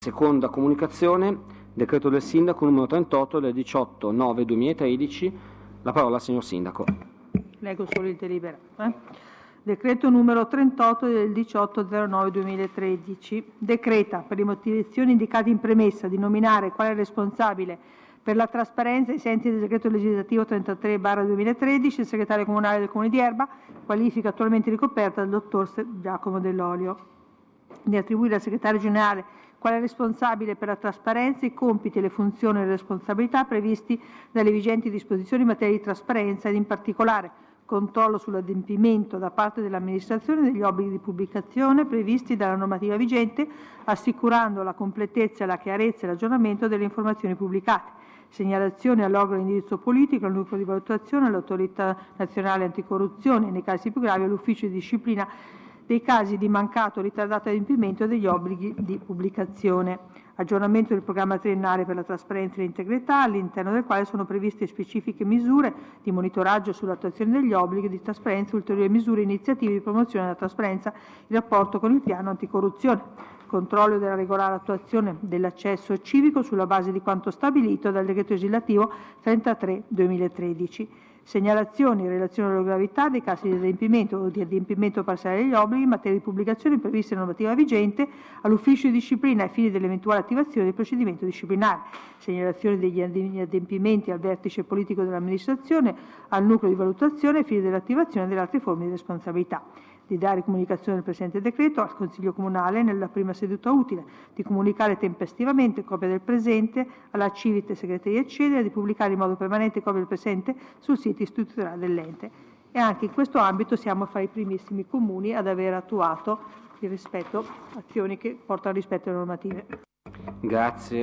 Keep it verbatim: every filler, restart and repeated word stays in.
Seconda comunicazione, decreto del Sindaco numero trentotto del diciotto nove duemilatredici. La parola al signor Sindaco. Leggo solo il deliberato. Eh? Decreto numero trentotto del diciotto zero nove duemilatredici. Decreta, per le motivazioni indicate in premessa, di nominare quale responsabile per la trasparenza ai sensi del decreto legislativo trentatré barra duemilatredici il segretario comunale del Comune di Erba, qualifica attualmente ricoperta dal dottor Giacomo Dell'Olio. Di attribuire al segretario generale quale responsabile per la trasparenza i compiti, le funzioni e le responsabilità previsti dalle vigenti disposizioni in materia di trasparenza ed in particolare controllo sull'adempimento da parte dell'amministrazione degli obblighi di pubblicazione previsti dalla normativa vigente, assicurando la completezza, la chiarezza e l'aggiornamento delle informazioni pubblicate. Segnalazioni all'organo di indirizzo politico, al nucleo di valutazione, all'autorità nazionale anticorruzione e nei casi più gravi all'ufficio di disciplina dei casi di mancato o ritardato adempimento degli obblighi di pubblicazione. Aggiornamento del programma triennale per la trasparenza e l'integrità, all'interno del quale sono previste specifiche misure di monitoraggio sull'attuazione degli obblighi di trasparenza, ulteriori misure e iniziative di promozione della trasparenza in rapporto con il piano anticorruzione. Controllo della regolare attuazione dell'accesso civico sulla base di quanto stabilito dal decreto legislativo trentatré duemilatredici. Segnalazioni in relazione alla gravità dei casi di adempimento o di adempimento parziale degli obblighi in materia di pubblicazione previsti nella normativa vigente all'ufficio di disciplina ai fini dell'eventuale attivazione del procedimento disciplinare. Segnalazioni degli adempimenti al vertice politico dell'amministrazione, al nucleo di valutazione ai fini dell'attivazione delle altre forme di responsabilità. Di dare comunicazione del presente decreto al Consiglio Comunale nella prima seduta utile, di comunicare tempestivamente copia del presente alla Civite Segreteria eccetera, di pubblicare in modo permanente copia del presente sul sito istituzionale dell'ente. E anche in questo ambito siamo fra i primissimi comuni ad aver attuato il rispetto, azioni che portano al rispetto delle normative. Grazie.